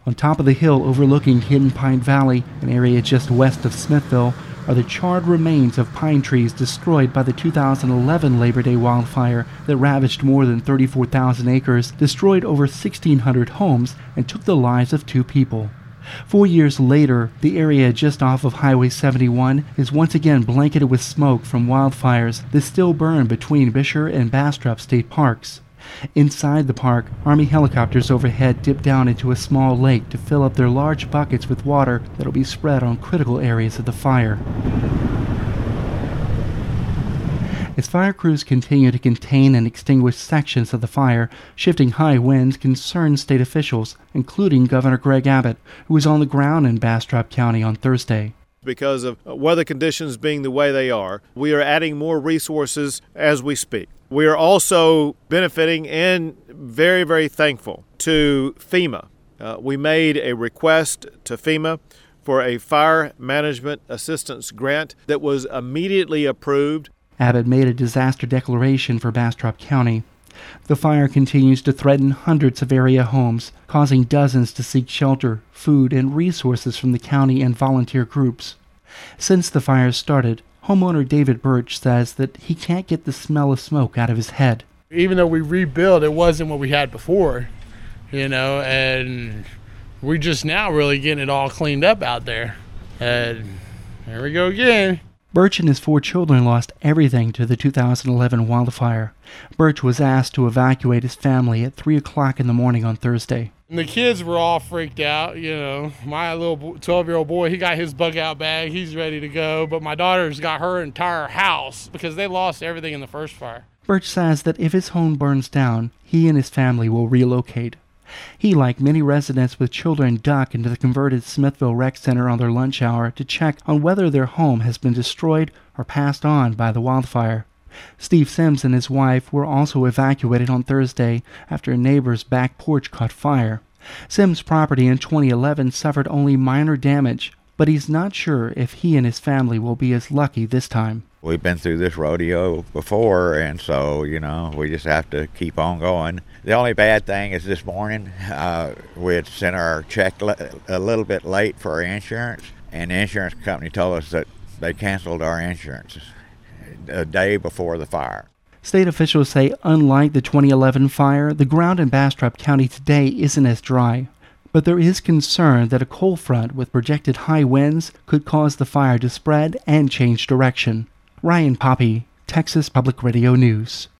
On top of the hill overlooking Hidden Pine Valley, an area just west of Smithville, are the charred remains of pine trees destroyed by the 2011 Labor Day wildfire that ravaged more than 34,000 acres, destroyed over 1,600 homes, and took the lives of 2 people. 4 years later, the area just off of Highway 71 is once again blanketed with smoke from wildfires that still burn between Bisher and Bastrop State Parks. Inside the park, Army helicopters overhead dip down into a small lake to fill up their large buckets with water that will be spread on critical areas of the fire. As fire crews continue to contain and extinguish sections of the fire, shifting high winds concern state officials, including Governor Greg Abbott, who was on the ground in Bastrop County on Thursday. Because of weather conditions being the way they are, we are adding more resources as we speak. We are also benefiting and very, very thankful to FEMA. We made a request to FEMA for a fire management assistance grant that was immediately approved. Abbott made a disaster declaration for Bastrop County. The fire continues to threaten hundreds of area homes, causing dozens to seek shelter, food, and resources from the county and volunteer groups. Since the fire started, homeowner David Birch says that he can't get the smell of smoke out of his head. Even though we rebuilt, it wasn't what we had before, and we're just now really getting it all cleaned up out there. And there we go again. Birch and his 4 children lost everything to the 2011 wildfire. Birch was asked to evacuate his family at 3 o'clock in the morning on Thursday. And the kids were all freaked out, My little 12-year-old boy, he got his bug-out bag. He's ready to go. But my daughter's got her entire house because they lost everything in the first fire. Birch says that if his home burns down, he and his family will relocate. He, like many residents with children, duck into the converted Smithville Rec Center on their lunch hour to check on whether their home has been destroyed or passed on by the wildfire. Steve Sims and his wife were also evacuated on Thursday after a neighbor's back porch caught fire. Sims' property in 2011 suffered only minor damage, but he's not sure if he and his family will be as lucky this time. We've been through this rodeo before, and so, we just have to keep on going. The only bad thing is this morning, we had sent our check a little bit late for our insurance, and the insurance company told us that they canceled our insurance a day before the fire. State officials say unlike the 2011 fire, the ground in Bastrop County today isn't as dry. But there is concern that a cold front with projected high winds could cause the fire to spread and change direction. Ryan Poppy, Texas Public Radio News.